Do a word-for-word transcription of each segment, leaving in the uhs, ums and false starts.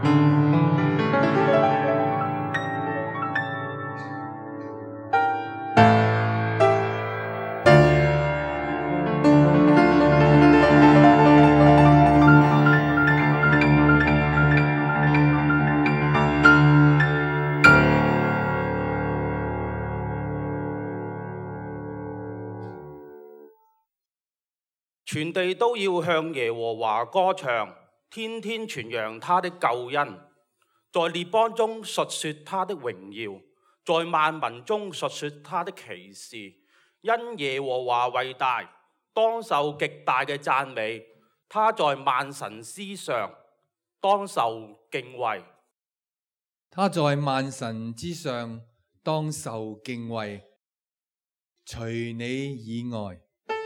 全地都要向耶和華歌唱，天天傳揚他的救恩，在列邦中述說他的榮耀，在萬民中述說他的奇事。因耶和華為大，當受極大嘅讚美，他在萬神之上，當受敬畏。 他在萬神之上，當受敬畏。除你以外，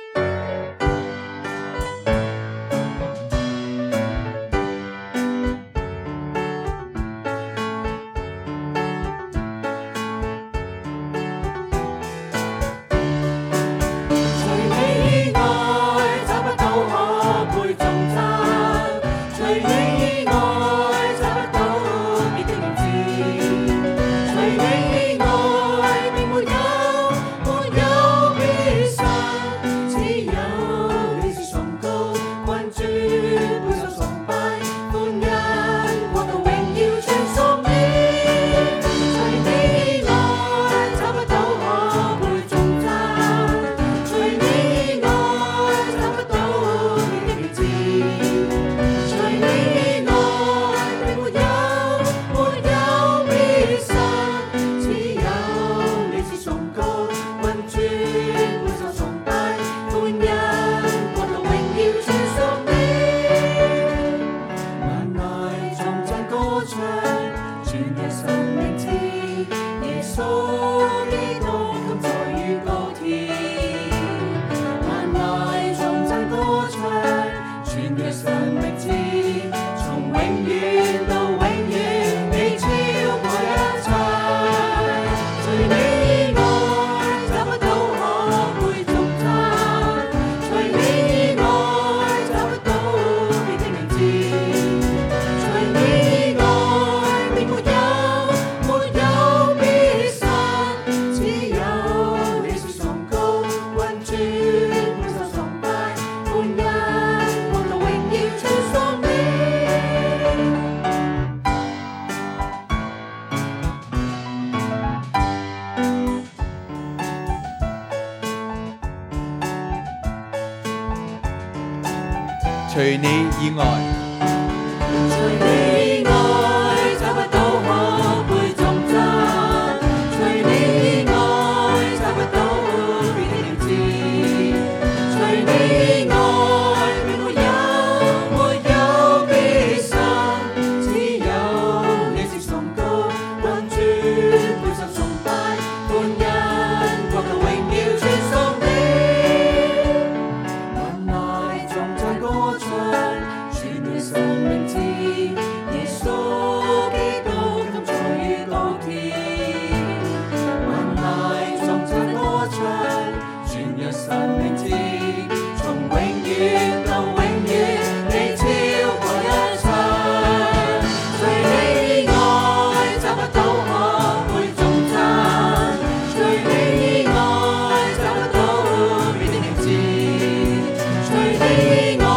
除你以外， 除你以外找不到可配重讚，除你以外找不到別的名字，除你以外並沒有沒有別神，只有你是崇高君尊，配受崇拜歡欣，國度榮耀傳頌你。神名字，耶穌基督今在於高天，萬籟頌讚歌唱，傳揚神名字，從永遠到永遠，你超過一切。除你以外找不到可配頌讚，除你以外找不到別的名字，除你以外。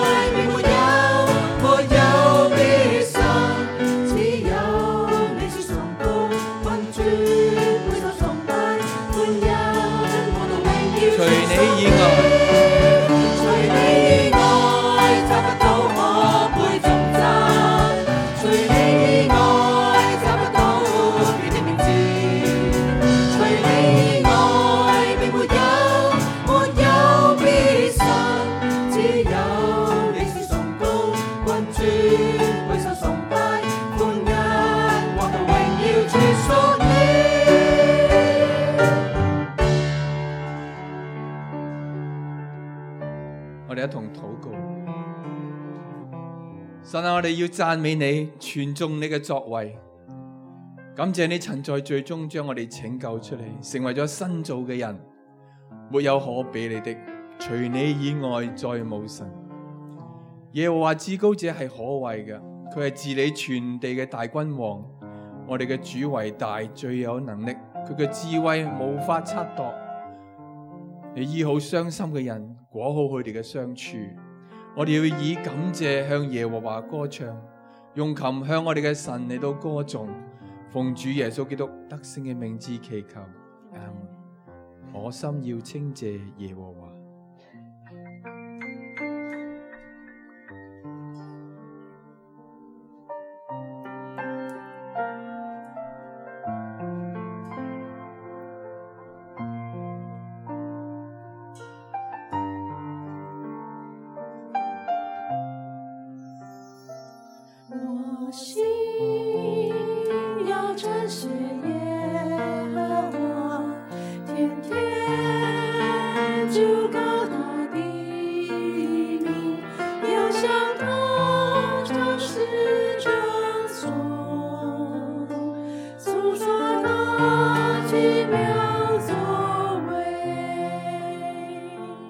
除你以外， 除你以外找不到可配頌讚，除你以外找不到別的名字，除你以外並沒有沒有別神，只有你是崇高君尊，配受崇拜歡欣，國度榮耀傳屬你。 我哋一同禱告，神啊，我哋要讚美你，傳頌你嘅作為，感謝你曾在罪中將我哋拯救出嚟，成為咗新造嘅人，沒有可比你的，除你以外再冇神。耶和華至高者係可畏嘅， 佢係治理全地嘅大君王。我哋嘅主為大，最有能力，佢嘅智慧無法測度。你醫好傷心嘅人，裹好佢哋嘅傷處。我哋要以感謝向耶和華歌唱，用琴向我哋嘅神嚟到歌頌，奉主耶穌基督得勝嘅名字祈求，阿們。我心要稱謝耶和華。 我心要称谢耶和华，天天就高他的名，要向他唱诗称颂，诉说他奇妙作为。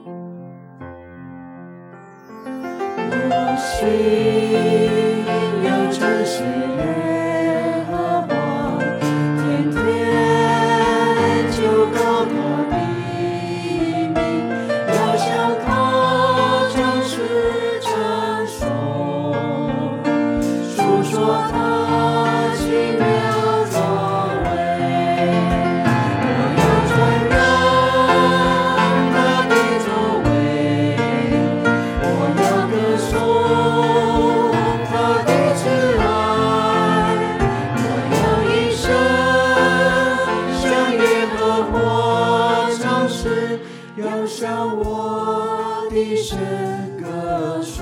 我心要称谢耶和华，天天就高他的名，要向他唱诗称颂，述说他奇妙作为。我要传扬他的作为，我要歌颂他的慈爱，我要一生向耶和华唱诗，要向我的神歌颂。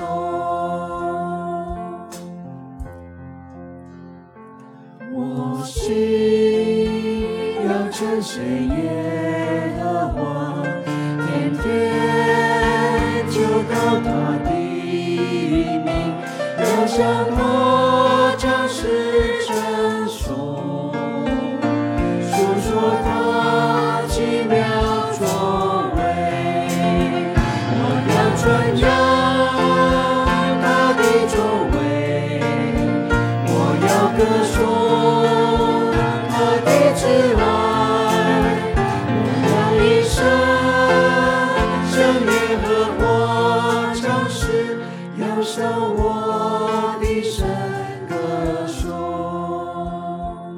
我心要称谢耶和华，天天就高他的名，要向他唱诗称颂，述说他奇妙作为。我要传扬他的作为，我要歌颂他的慈爱，我要一生向耶和华唱诗，要向我的神歌颂。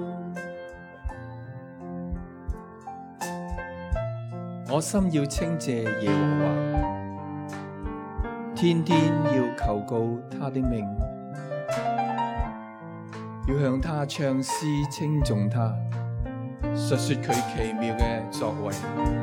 我心要稱謝耶和華，天天要求告他的名，要向他唱詩稱頌他，述說佢奇妙嘅作為。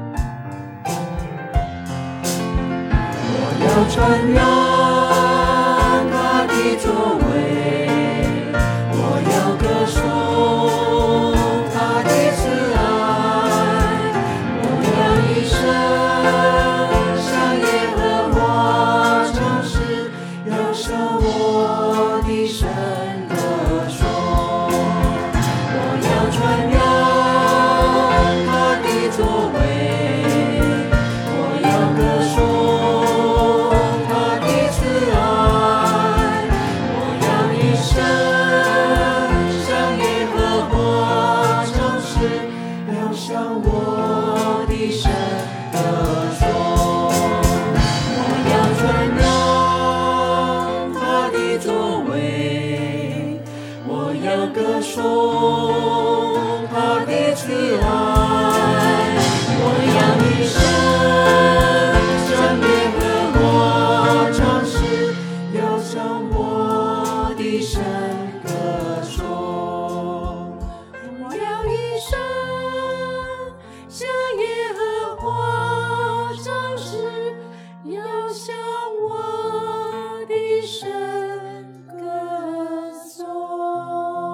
我要传扬他的作为，我要歌颂他的慈爱，我要一生向耶和华唱诗，要向我的神歌颂。我要传扬他的作为，我要歌颂他的慈爱，我要一生向耶和华唱诗，要向我的神歌颂。我要传扬他的作为，我要歌颂他的慈爱，我要一生向耶和华唱诗，要向我的神歌颂。我要一生向耶和华唱诗，要向我的神歌颂。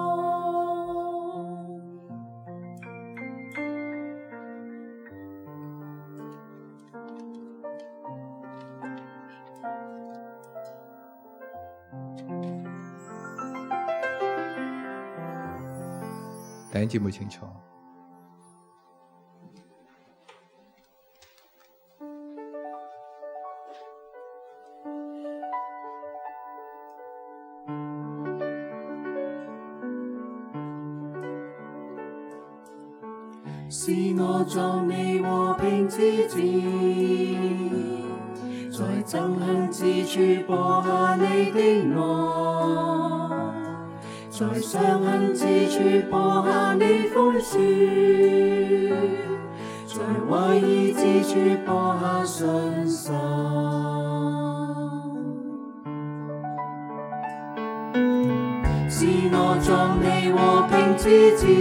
弟兄姊妹請坐。 是我作你和平之子，在憎恨之處播下你的愛，在傷痕之處播下你寬恕，在懷疑之處播下信心。是我作你和平之子，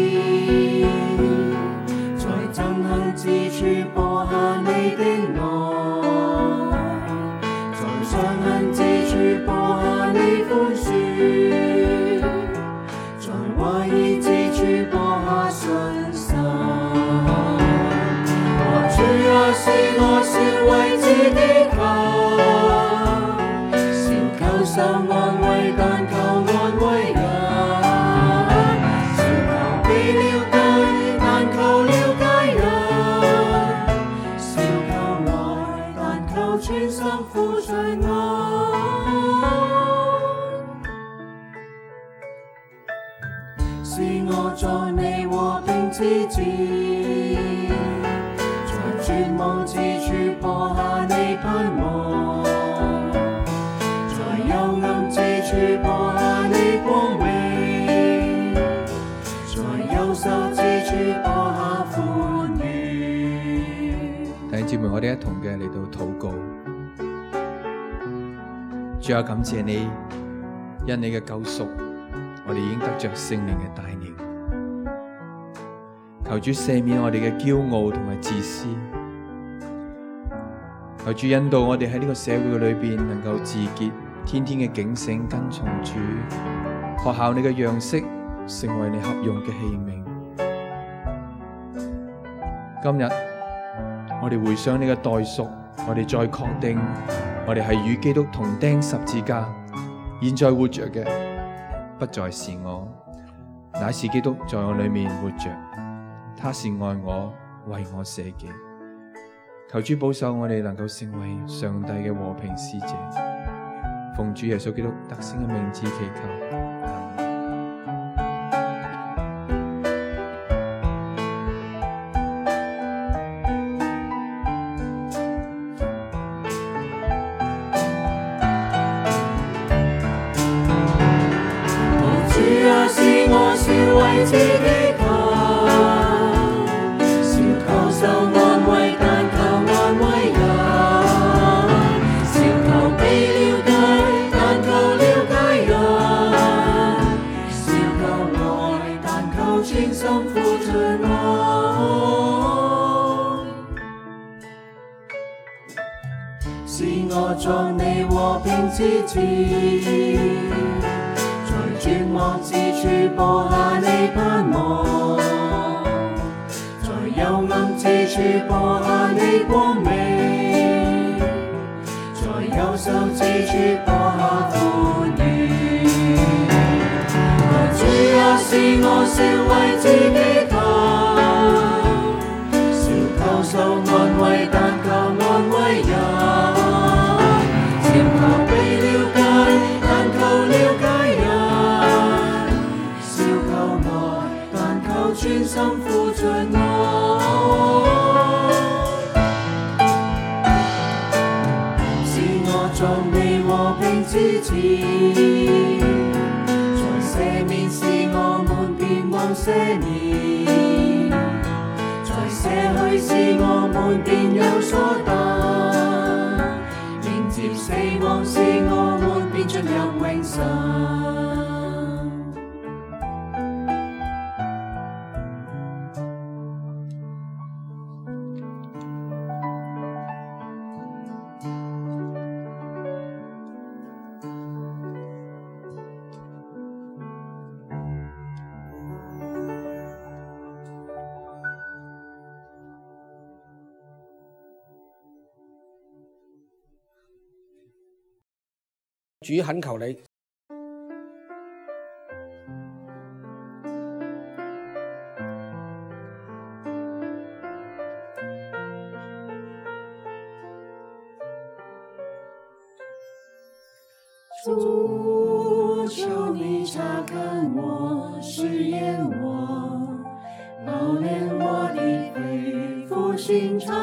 在憎恨之處播下你的愛，在傷痕之處播下你寬恕，在懷疑之處播下信心。我主啊，是我笑為自己求，少求受安慰，但求安慰人。全心付上愛，是我作你和平之子，在絕望之處播下你盼望，在幽暗之處播下你光榮，在憂愁之處播下歡愉。 弟兄姊妹，我哋一同嘅嚟到禱告。主啊，感謝你，因你嘅救贖，我哋已經得着聖靈嘅帶領。求主赦免我哋嘅驕傲同埋自私，求主引導我哋喺呢個社會裏邊能夠自潔，天天嘅警醒跟從主，學效你嘅樣式，成為你合用嘅器皿。今日我哋回想你嘅代贖，我哋再確定我哋係與基督同釘十字架，現在活着嘅不再是我，乃是基督在我裏面活着。他是愛我，為我捨己。求主保守我哋能夠成為上帝嘅和平使者，奉主耶穌基督得勝嘅名字祈求。 為自己求，少求受安慰，但求安慰人；少求被了解，但求了解人；少求愛，但求全心付出愛。是我作你和平之子，絕望之處播下你盼望，在幽暗之處播下你光明，在憂愁之處播下歡愉。主啊，是我笑為自己求，少求受安慰，但求安慰人；少求被了解，但求了解人。全心付出愛，是我作你和平之子，在赦免時我們便忘赦免，在捨去時我們便有所得，迎接死亡時我們便進入永生。 主懇求你， 主，求你查看我，試驗我， 熬炼我的肺腑心肠。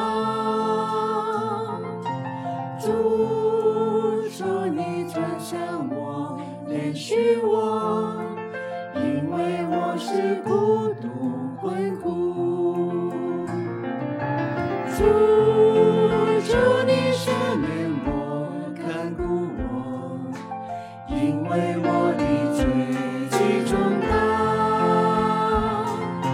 主，求你转向我，怜恤我，因为我是孤独困苦。主，求你赦免我，看顾我，因为我的罪极重大。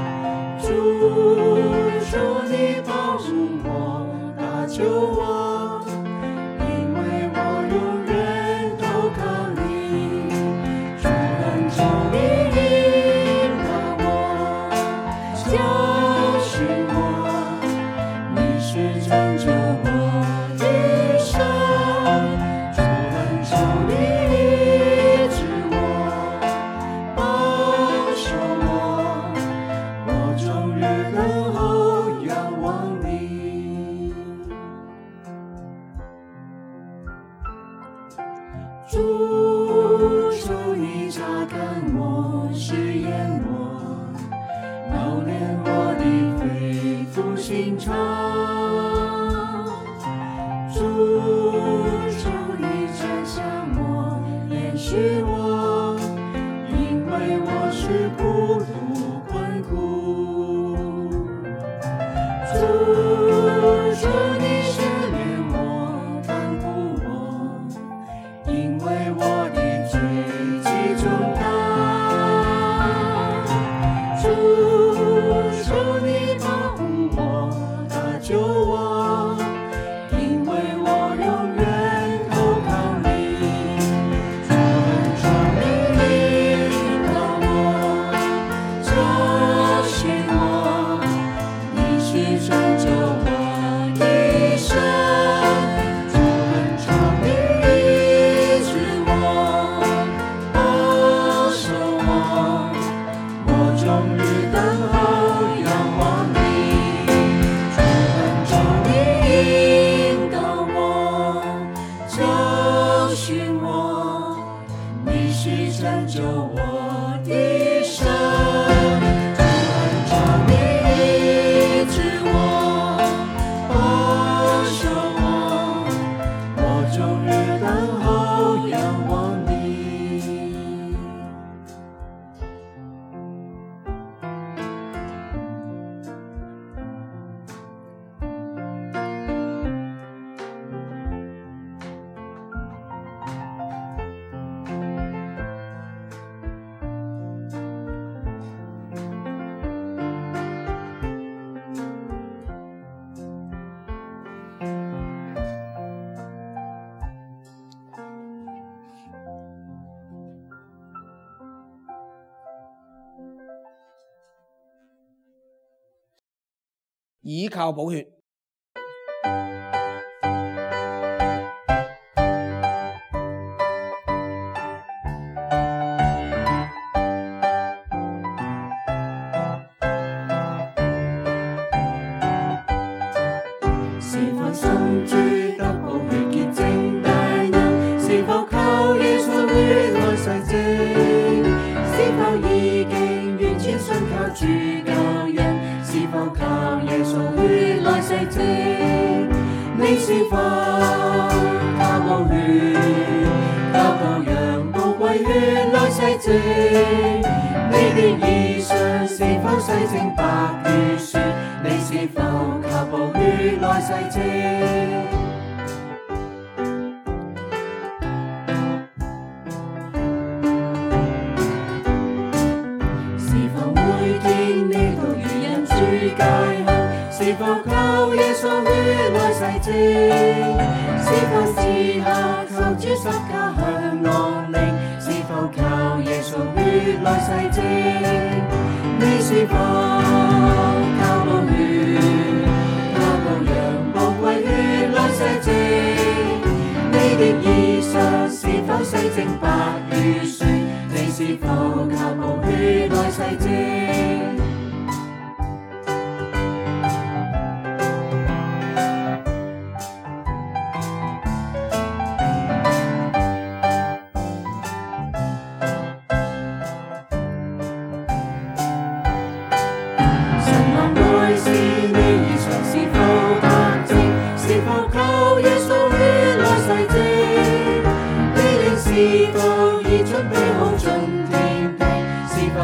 主，求你保护我，搭救我，因为我永远投靠你。主恩求你引导我，教训我，你是拯救我一生。主恩求你医治我，保守我，我终日等候仰望你。主，求你查看我，试验我，熬炼我的肺腑心肠。主，求你转向我，怜恤我，因为我是孤独困苦。主，求你赦免我，看顾我，因为我的罪极重大。主，求你保护我，搭救我，因为我永远投靠你。主恩求你引导我，教训我，你是拯救我一生。主恩求你医治我，保守我，我终日等候仰望你。主恩求你引导我，教训我，你是拯救我的神。主恩求你医治我，保守我，我终日等候仰望你。 倚靠寶血。 是否心主得寶血潔淨大能？是否靠耶穌血來洗淨？是否已經完全信靠主救恩？是否靠耶穌血來洗淨？你是否靠寶血，靠羔羊寶貴血來洗淨？你的衣裳是否洗淨白如雪？你是否靠寶血來洗淨？是否每天你都與人主戒行？是否靠耶穌血來洗淨？是否時刻靠主十架向我領？是否靠耶穌血來洗淨？你是否靠寶血，靠羔羊寶貴血來洗淨？你的衣裳是否洗淨白如雪？你是否靠寶血來洗淨？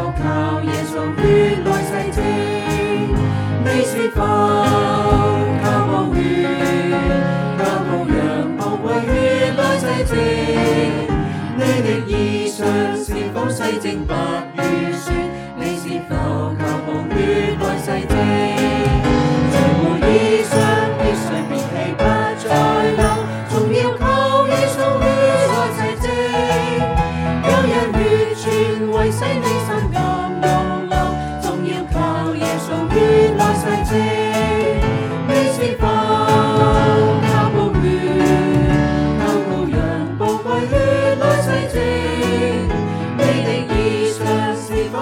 靠耶穌血來洗淨？你是否靠寶血，靠羔羊寶貴血來洗淨？你的衣裳是否洗淨白如雪？你是否靠寶血來洗淨？除沒衣裳，必須別氣不再流，總要靠耶穌血來洗淨。有人血泉為洗你心甘湧流，總要靠耶穌血來洗淨。你是否靠寶血，靠羔羊寶貴血來洗淨？你的衣裳是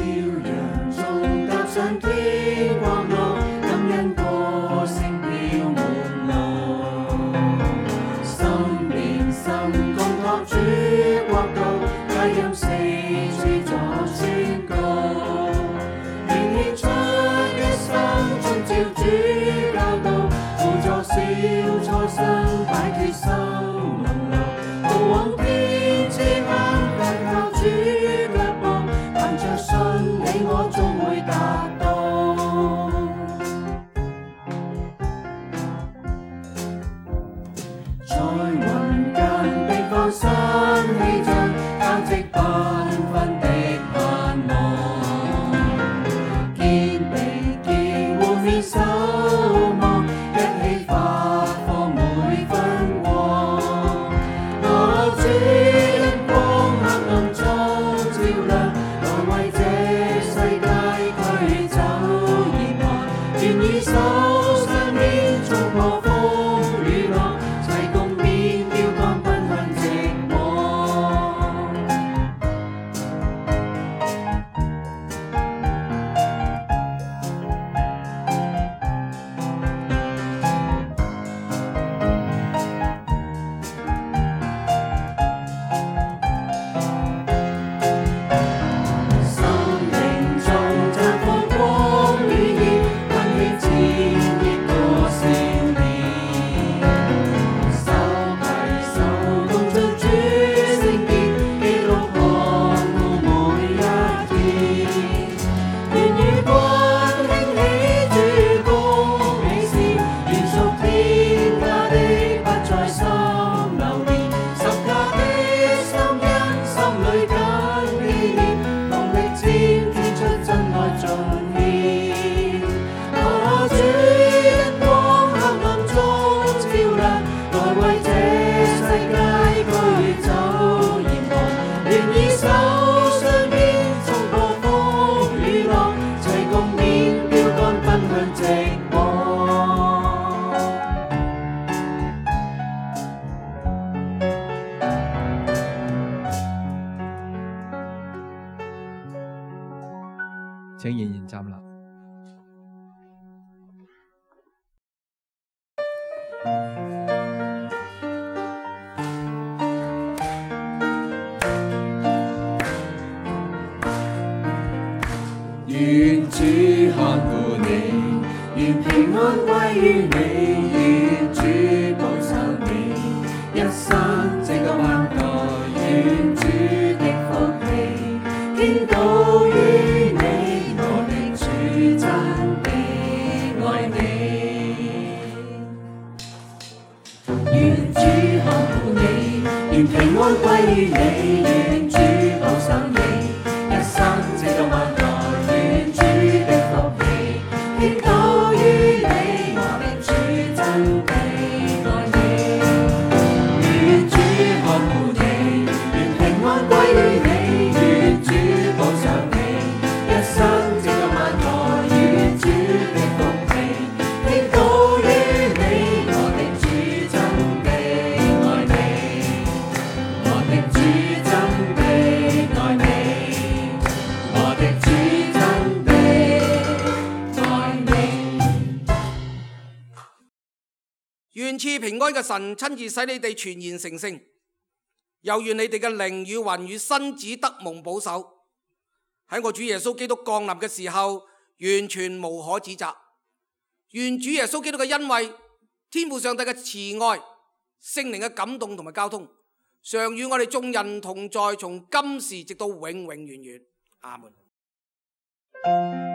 朝陽中踏上天國路，感恩歌聲飄滿路。心連心共托主國度，佳音四處作宣告。願獻出一生遵照主教導，輔助小初生擺脫心籠路，步往天之間，緊靠主腳步，憑着信你我終會達到。在雲間並放新氣象，交織繽紛的盼望，肩並肩互勉守望，一起發放每分光。我主因光黑暗中照亮，來為這世界驅走嚴寒，願以手相牽衝破風雨浪，齊共面標竿奔向夕光。心靈中綻放光與熱，溫馨熾熱過少年。手攜手共進主聖殿，記錄看顧每一天。願與君興起主公美事，願屬天家的不再心流連，十架的心因心裏緊紀念，同力佔獻出真愛盡獻。我主因光黑暗中照亮，來為這世界驅走嚴寒，願以手相牽衝破風雨浪，齊共勉標竿奔向夕光。 請仍然站立。 願主看顧你，願平安歸於你，願主保守你，一生直到萬代，願主的福氣傾倒於你，我的主真的愛你。願主看顧你，願平安歸於你，願主保守你，一生直到萬代。願主的福氣傾倒於你，我的主真的愛你。願主看顧你，願平安歸於你，願主保守你，一生直到萬代。願主的福氣傾倒於你，我的主真的愛你。我的主真的愛你，我的主真的愛你。 願賜平安嘅神親自使你哋全然成聖，又願你哋嘅靈與魂與身子得蒙保守，喺我主耶穌基督降臨嘅時候，完全無可指責。願主耶穌基督嘅恩惠、天父上帝嘅慈愛、聖靈嘅感動同埋交通，常與我哋眾人同在，從今時直到永永遠遠。阿門。